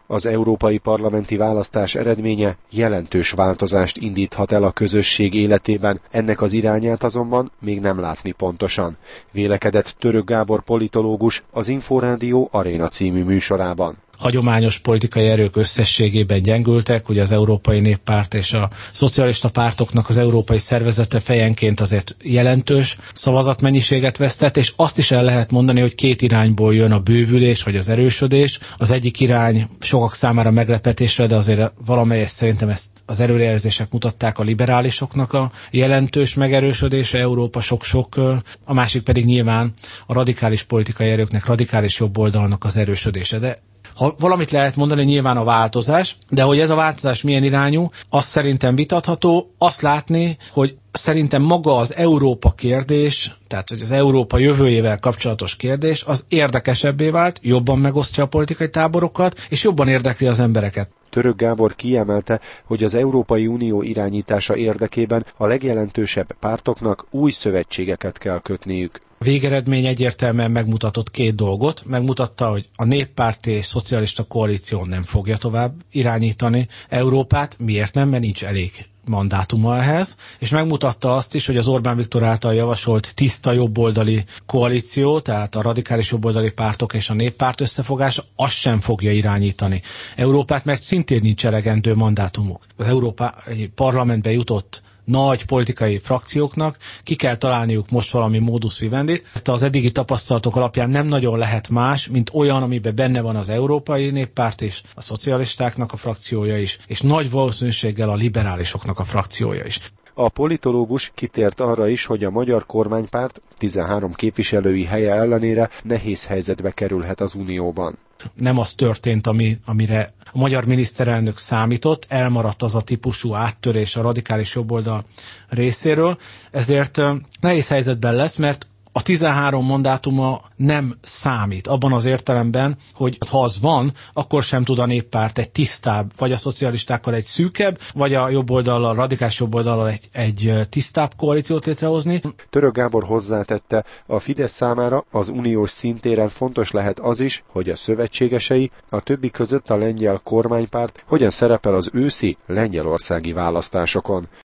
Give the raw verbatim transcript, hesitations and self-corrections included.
Az európai parlamenti választás eredménye jelentős változást indíthat el a közösség életében, ennek az irányát azonban még nem látni pontosan, vélekedett Török Gábor politológus az Inforádió Aréna című műsorában. Hagyományos politikai erők összességében gyengültek, ugye az Európai Néppárt és a szocialista pártoknak az európai szervezete fejenként azért jelentős szavazatmennyiséget vesztett, és azt is el lehet mondani, hogy két irányból jön a bővülés vagy az erősödés. Az egyik irány sokak számára meglepetésre, de azért valamelyes szerintem ezt az előrejelzések mutatták, a liberálisoknak a jelentős megerősödése, Európa sok-sok, a másik pedig nyilván a radikális politikai erőknek, radikális jobboldalnak az erősödése. De ha valamit lehet mondani, nyilván a változás, de hogy ez a változás milyen irányú, azt szerintem vitatható. Azt látni, hogy szerintem maga az Európa kérdés, tehát hogy az Európa jövőjével kapcsolatos kérdés, az érdekesebbé vált, jobban megosztja a politikai táborokat, és jobban érdekli az embereket. Török Gábor kiemelte, hogy az Európai Unió irányítása érdekében a legjelentősebb pártoknak új szövetségeket kell kötniük. A végeredmény egyértelműen megmutatott két dolgot. Megmutatta, hogy a néppárti és szocialista koalíció nem fogja tovább irányítani Európát. Miért nem? Mert nincs elég mandátuma ehhez, és megmutatta azt is, hogy az Orbán Viktor által javasolt tiszta jobboldali koalíció, tehát a radikális jobboldali pártok és a néppárt összefogása, azt sem fogja irányítani Európát, mert szintén nincs elegendő mandátumuk. Az Európai Parlamentbe jutott nagy politikai frakcióknak ki kell találniuk most valami modus vivendit. Az eddigi tapasztalatok alapján nem nagyon lehet más, mint olyan, amiben benne van az Európai Néppárt és a szocialistáknak a frakciója is, és nagy valószínűséggel a liberálisoknak a frakciója is. A politológus kitért arra is, hogy a magyar kormánypárt tizenhárom képviselői helye ellenére nehéz helyzetbe kerülhet az Unióban. Nem az történt, ami, amire a magyar miniszterelnök számított, elmaradt az a típusú áttörés a radikális jobboldal részéről, ezért nehéz helyzetben lesz, mert a tizenhárom mandátuma nem számít abban az értelemben, hogy ha az van, akkor sem tud a néppárt egy tisztább, vagy a szocialistákkal egy szűkebb, vagy a jobboldallal, a radikális jobboldallal egy, egy tisztább koalíciót létrehozni. Török Gábor hozzátette, a Fidesz számára az uniós szintéren fontos lehet az is, hogy a szövetségesei, a többi között a lengyel kormánypárt hogyan szerepel az őszi lengyelországi választásokon.